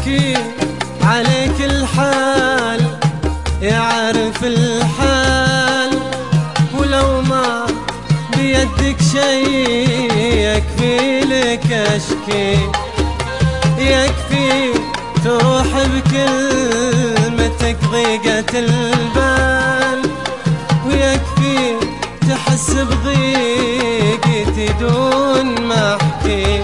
اشكي عليك الحال يعرف الحال، ولو ما بيدك شي يكفي لك اشكي، يكفي تروح بكلمتك ضيقة البال، ويكفي تحس بضيقتي دون ما احكي.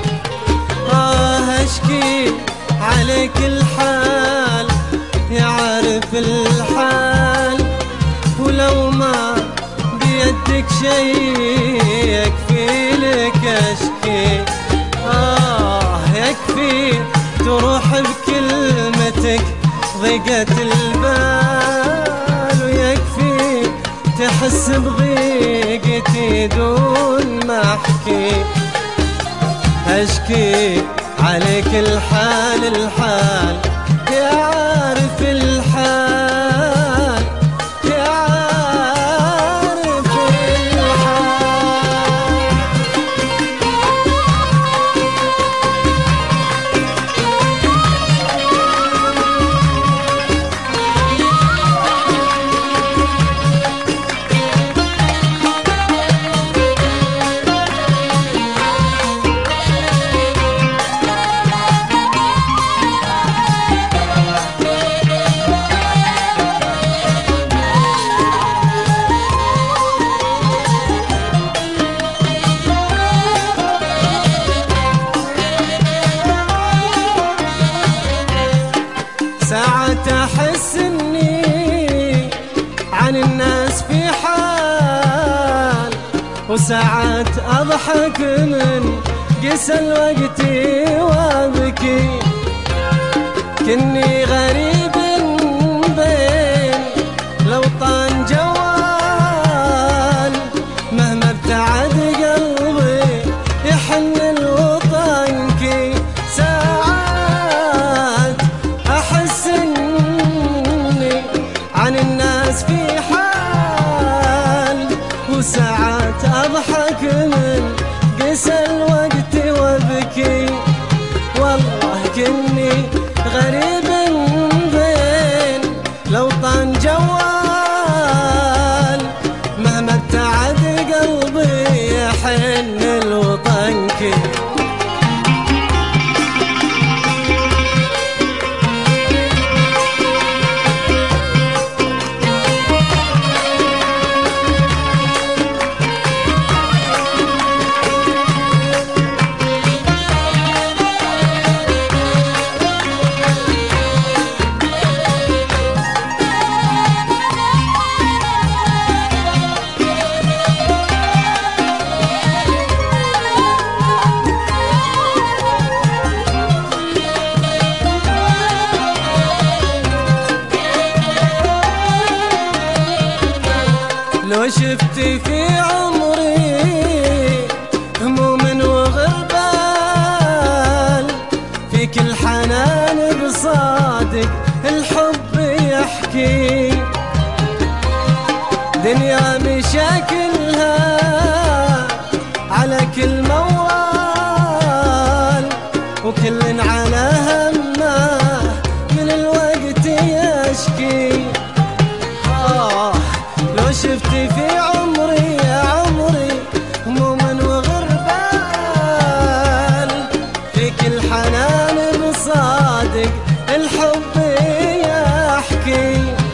اشكي عليك الحال يعرف الحال، ولو ما بيدك شي يكفي لك اشكي. يكفي تروح بكلمتك ضيقة البال، ويكفي تحس بضيقتي دون ما احكي. اشكي عليك الحال الحال يعرف الحال، يعرف الحال. ساعات أحس إني عن الناس في حال، وساعات أضحك من قسى الوقت وأبكي، كني غريب بين لو طان جوال، مهما ابتعد قلبي يحن الوطنكي. الناس في حال، وساعات أضحك من قسى الوقت وأبكي، والله كني غريب بين لو طان جوال، مهما ابتعد قلبي يحن الوطنكي. لو شفت في عمري هموم وغربال، فيك الحنان بصادق الحب يحكي، دنيا مشاكلها على كل موال، وكل على همه من الوقت يشكي. لو شفت في عمري يا عمري هموم وغربال، فيك الحنان بصادق الحب يحكي،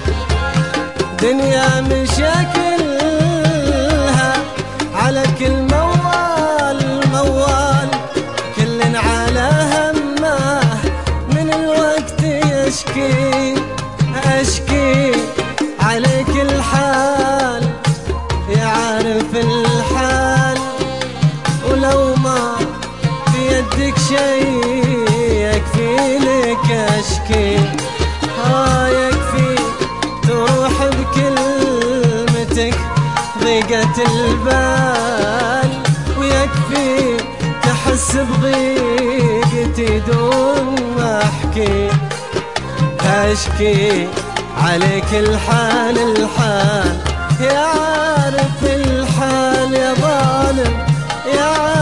دنيا مشاكلها على كل موال موال، كل على همه من الوقت يشكي. اشكي عليك الحال يعرف الحال، ولو ما بيدك شي يكفي لك اشكي. يكفي تروح بكلمتك ضيقة البال، ويكفي تحس بضيقتي دون ما احكي. اشكي عليك الحال الحال يعرف الحال يا ظالم يا